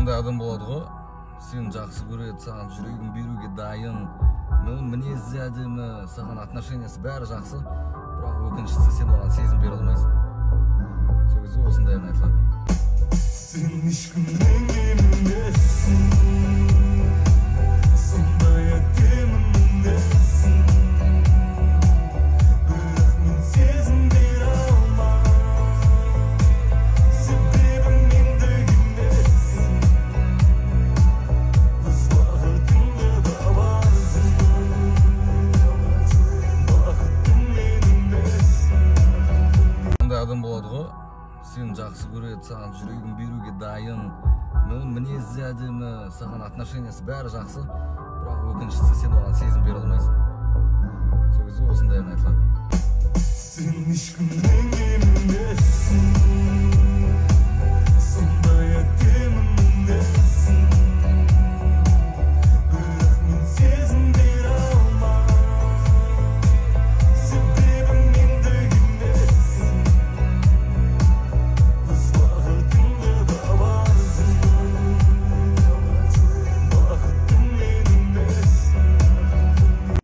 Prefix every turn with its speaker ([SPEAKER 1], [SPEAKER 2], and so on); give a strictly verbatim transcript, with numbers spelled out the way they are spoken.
[SPEAKER 1] Андай адам болады ғой, сен жақсы көреді, саған жүрегін беруге дайын, мінезі әдемі, саған отношениясы бәрі жақсы, бірақ өкініштісі сен оған сезім бере алмайсың. Сол кезде осындай ән айтылады.
[SPEAKER 2] Сен ешкімнен емессің, сондай әдемімнесің, бірақ мен сезім бере алмаймын, себебі мендік емессің. Біз бақытыңды табарсың, бақытың мен емессің.
[SPEAKER 1] Андай адам болады ғой, сен жақсы көреді, саған жүрегін беруге дайын, мінезі әдемі, саған отношениясы бәрі жақсы, бірақ өкініштісі сен оған сезім бере алмайсың. Сол кезде осындай ән айтылады.
[SPEAKER 2] Сен ешкімнен емессің.